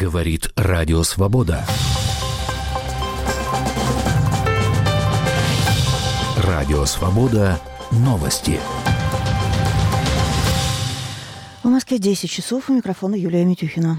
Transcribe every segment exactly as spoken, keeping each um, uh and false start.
Говорит Радио Свобода. Радио Свобода. Новости. В Москве десять часов. У микрофона Юлия Митюхина.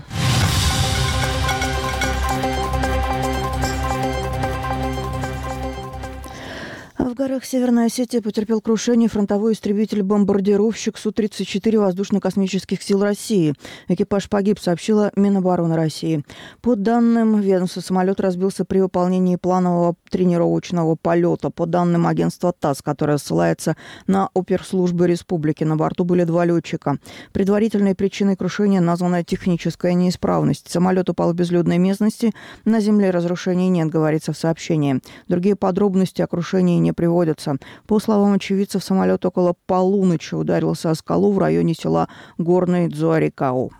В горах Северной Осетии потерпел крушение фронтовой истребитель-бомбардировщик Су тридцать четыре воздушно-космических сил России. Экипаж погиб, сообщила Минобороны России. По данным ведомства, самолет разбился при выполнении планового тренировочного полета. По данным агентства ТАСС, которое ссылается на оперслужбы республики, на борту были два летчика. Предварительной причиной крушения названа техническая неисправность. Самолет упал в безлюдной местности. На земле разрушений нет, говорится в сообщении. Другие подробности о крушении не приводятся. По словам очевидцев, самолет около полуночи ударился о скалу в районе села Горный Дзуарикау.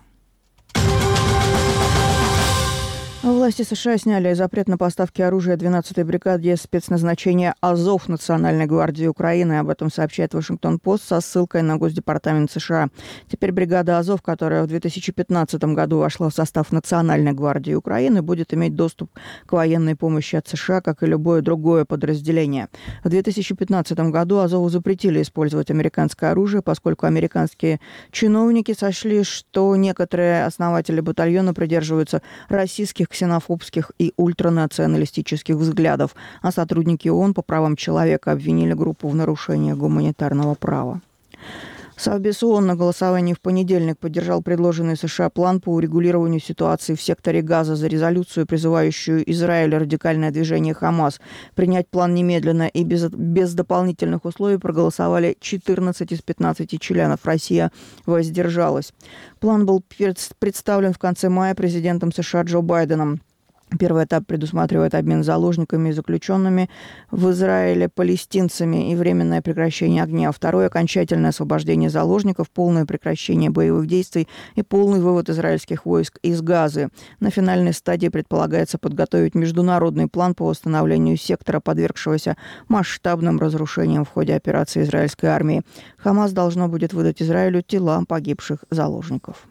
Власти США сняли запрет на поставки оружия двенадцатой бригаде спецназначения «Азов» Национальной гвардии Украины. Об этом сообщает Вашингтон-Пост со ссылкой на Госдепартамент США. Теперь бригада «Азов», которая в две тысячи пятнадцатом году вошла в состав Национальной гвардии Украины, будет иметь доступ к военной помощи от США, как и любое другое подразделение. В две тысячи пятнадцатом году «Азову» запретили использовать американское оружие, поскольку американские чиновники сочли, что некоторые основатели батальона придерживаются российских ксенофобских и ультранационалистических взглядов, а сотрудники ООН по правам человека обвинили группу в нарушении гуманитарного права. Совбез ООН на голосовании в понедельник поддержал предложенный США план по урегулированию ситуации в секторе Газа за резолюцию, призывающую Израиль и радикальное движение «Хамас» принять план немедленно и без, без дополнительных условий проголосовали четырнадцать из пятнадцати членов. Россия воздержалась. План был представлен в конце мая президентом США Джо Байденом. Первый этап предусматривает обмен заложниками и заключенными в Израиле палестинцами и временное прекращение огня. Второй – окончательное освобождение заложников, полное прекращение боевых действий и полный вывод израильских войск из Газы. На финальной стадии предполагается подготовить международный план по восстановлению сектора, подвергшегося масштабным разрушениям в ходе операции израильской армии. Хамас должно будет выдать Израилю тела погибших заложников.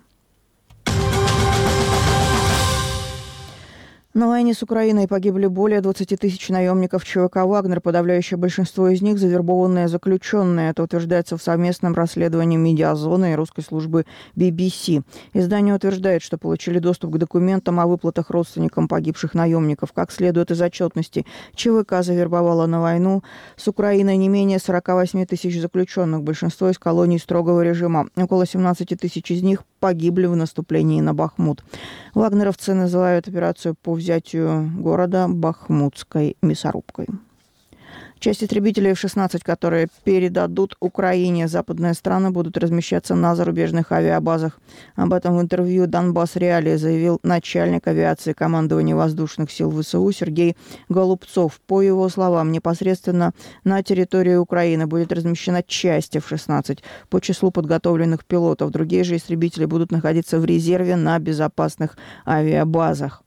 На войне с Украиной погибли более двадцати тысяч наемников ЧВК «Вагнер», подавляющее большинство из них завербованные заключенные. Это утверждается в совместном расследовании «Медиазоны» и русской службы би би си. Издание утверждает, что получили доступ к документам о выплатах родственникам погибших наемников. Как следует из отчетности, ЧВК завербовала на войну с Украиной не менее сорока восьми тысяч заключенных, большинство из колоний строгого режима. Около семнадцати тысяч из них погибли в наступлении на Бахмут. Вагнеровцы называют операцию по взятию города Бахмутской мясорубкой. Часть истребителей эф шестнадцать, которые передадут Украине, западные страны будут размещаться на зарубежных авиабазах. Об этом в интервью «Донбасс Реалии» заявил начальник авиации командования воздушных сил ВСУ Сергей Голубцов. По его словам, непосредственно на территории Украины будет размещена часть эф шестнадцать по числу подготовленных пилотов. Другие же истребители будут находиться в резерве на безопасных авиабазах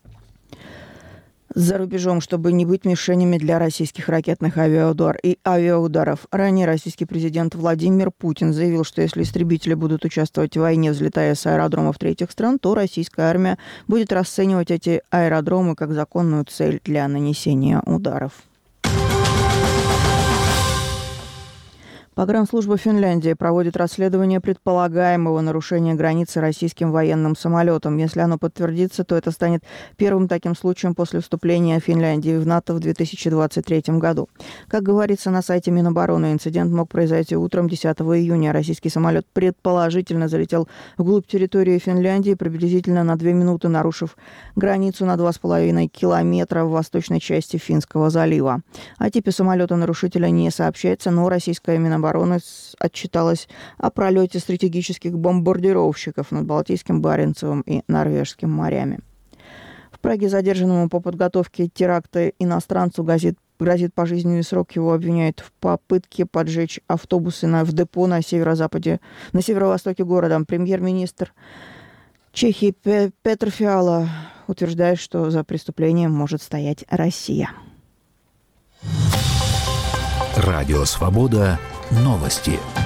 за рубежом, чтобы не быть мишенями для российских ракетных авиаудар и авиаударов. Ранее российский президент Владимир Путин заявил, что если истребители будут участвовать в войне, взлетая с аэродромов третьих стран, то российская армия будет расценивать эти аэродромы как законную цель для нанесения ударов. Погранслужба Финляндии проводит расследование предполагаемого нарушения границы российским военным самолетом. Если оно подтвердится, то это станет первым таким случаем после вступления Финляндии в НАТО в две тысячи двадцать третьем году. Как говорится на сайте Минобороны, инцидент мог произойти утром десятого июня. Российский самолет предположительно залетел вглубь территории Финляндии, приблизительно на две минуты нарушив границу на два с половиной километра в восточной части Финского залива. О типе самолета нарушителя не сообщается, но российская Минобороны обороны отчиталась о пролете стратегических бомбардировщиков над Балтийским, Баренцевым и Норвежским морями. В Праге задержанному по подготовке теракта иностранцу грозит, грозит пожизненный срок. Его обвиняют в попытке поджечь автобусы на, в депо на северо-западе, на северо-востоке города. Премьер-министр Чехии Петр Фиала утверждает, что за преступлением может стоять Россия. Радио Свобода. Новости.